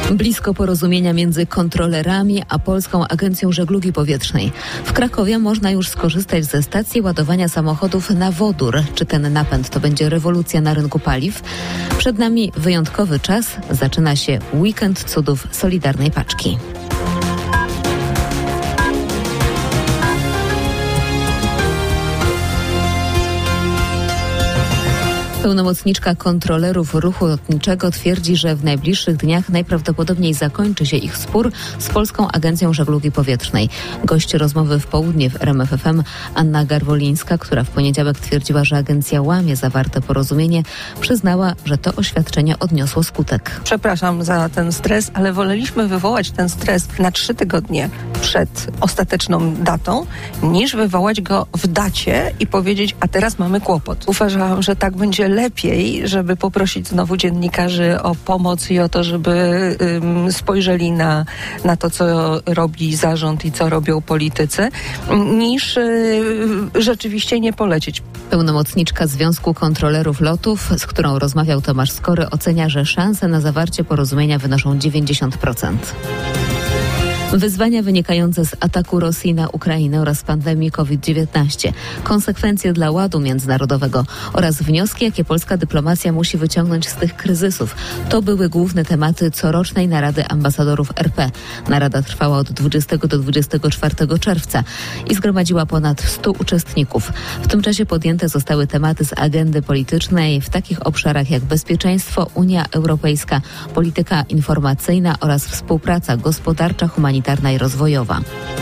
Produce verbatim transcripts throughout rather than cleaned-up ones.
Blisko porozumienia między kontrolerami a Polską Agencją Żeglugi Powietrznej. W Krakowie można już skorzystać ze stacji ładowania samochodów na wodór. Czy ten napęd to będzie rewolucja na rynku paliw? Przed nami wyjątkowy czas. Zaczyna się weekend cudów Solidarnej Paczki. Pełnomocniczka kontrolerów ruchu lotniczego twierdzi, że w najbliższych dniach najprawdopodobniej zakończy się ich spór z Polską Agencją Żeglugi Powietrznej. Gość rozmowy w południe w R M F F M Anna Garwolińska, która w poniedziałek twierdziła, że agencja łamie zawarte porozumienie, przyznała, że to oświadczenie odniosło skutek. Przepraszam za ten stres, ale woleliśmy wywołać ten stres na trzy tygodnie przed ostateczną datą, niż wywołać go w dacie i powiedzieć, a teraz mamy kłopot. Uważałam, że tak będzie lepiej, żeby poprosić znowu dziennikarzy o pomoc i o to, żeby um, spojrzeli na, na to, co robi zarząd i co robią politycy, niż y, rzeczywiście nie polecieć. Pełnomocniczka Związku Kontrolerów Lotów, z którą rozmawiał Tomasz Skory, ocenia, że szanse na zawarcie porozumienia wynoszą dziewięćdziesiąt procent. Wyzwania wynikające z ataku Rosji na Ukrainę oraz pandemii COVID dziewiętnaście, konsekwencje dla ładu międzynarodowego oraz wnioski, jakie polska dyplomacja musi wyciągnąć z tych kryzysów. To były główne tematy corocznej narady ambasadorów R P. Narada trwała od dwudziestego do dwudziestego czwartego czerwca i zgromadziła ponad stu uczestników. W tym czasie podjęte zostały tematy z agendy politycznej w takich obszarach jak bezpieczeństwo, Unia Europejska, polityka informacyjna oraz współpraca gospodarcza, humanitarna i rozwojowa.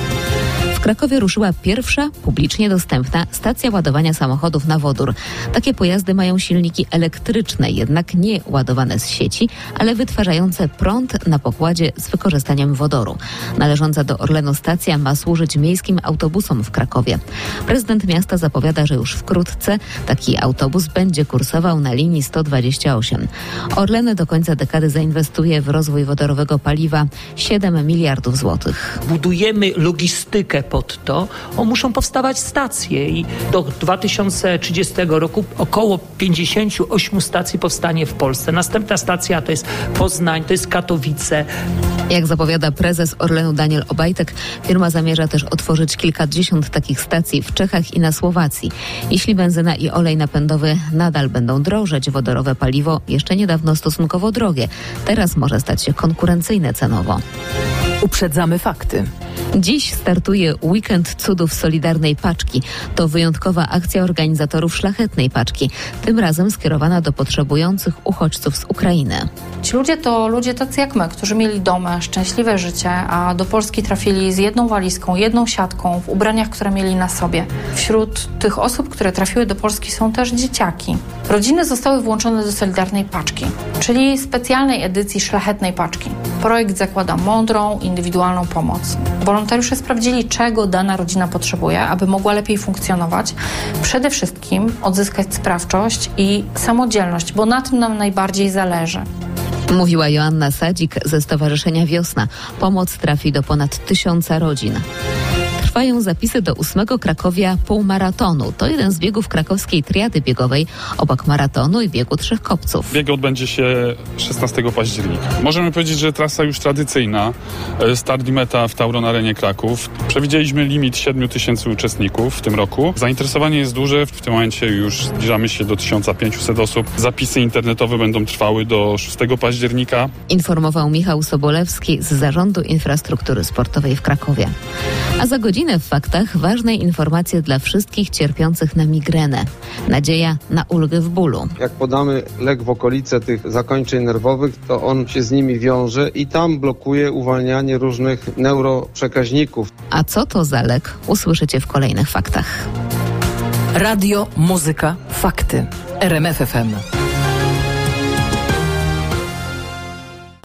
W Krakowie ruszyła pierwsza publicznie dostępna stacja ładowania samochodów na wodór. Takie pojazdy mają silniki elektryczne, jednak nie ładowane z sieci, ale wytwarzające prąd na pokładzie z wykorzystaniem wodoru. Należąca do Orlenu stacja ma służyć miejskim autobusom w Krakowie. Prezydent miasta zapowiada, że już wkrótce taki autobus będzie kursował na linii sto dwadzieścia osiem. Orlen do końca dekady zainwestuje w rozwój wodorowego paliwa siedem miliardów złotych. Budujemy logistykę pod to, o, muszą powstawać stacje i do dwa tysiące trzydziestego roku około pięćdziesiąt osiem stacji powstanie w Polsce. Następna stacja to jest Poznań, to jest Katowice. Jak zapowiada prezes Orlenu Daniel Obajtek, firma zamierza też otworzyć kilkadziesiąt takich stacji w Czechach i na Słowacji. Jeśli benzyna i olej napędowy nadal będą drożeć, wodorowe paliwo jeszcze niedawno stosunkowo drogie. Teraz może stać się konkurencyjne cenowo. Uprzedzamy fakty. Dziś startuje weekend cudów Solidarnej Paczki. To wyjątkowa akcja organizatorów Szlachetnej Paczki. Tym razem skierowana do potrzebujących uchodźców z Ukrainy. Ci ludzie to ludzie tacy jak my, którzy mieli domy, szczęśliwe życie, a do Polski trafili z jedną walizką, jedną siatką, w ubraniach, które mieli na sobie. Wśród tych osób, które trafiły do Polski, są też dzieciaki. Rodziny zostały włączone do Solidarnej Paczki, czyli specjalnej edycji Szlachetnej Paczki. Projekt zakłada mądrą, indywidualną pomoc. Wolontariusze sprawdzili, czego dana rodzina potrzebuje, aby mogła lepiej funkcjonować. Przede wszystkim odzyskać sprawczość i samodzielność, bo na tym nam najbardziej zależy. Mówiła Joanna Sadzik ze Stowarzyszenia Wiosna. Pomoc trafi do ponad tysiąca rodzin. Trwają zapisy do ósmego Krakowia półmaratonu. To jeden z biegów krakowskiej triady biegowej obok maratonu i biegu Trzech Kopców. Bieg odbędzie się szesnastego października. Możemy powiedzieć, że trasa już tradycyjna. Start i meta w Tauron Arenie Kraków. Przewidzieliśmy limit siedmiu tysięcy uczestników w tym roku. Zainteresowanie jest duże. W tym momencie już zbliżamy się do tysiąc pięćset osób. Zapisy internetowe będą trwały do szóstego października. Informował Michał Sobolewski z Zarządu Infrastruktury Sportowej w Krakowie. A za godzinę w faktach ważne informacje dla wszystkich cierpiących na migrenę. Nadzieja na ulgę w bólu. Jak podamy lek w okolice tych zakończeń nerwowych, to on się z nimi wiąże i tam blokuje uwalnianie różnych neuroprzekaźników. A co to za lek? Usłyszycie w kolejnych faktach. Radio, muzyka, fakty. R M F F M.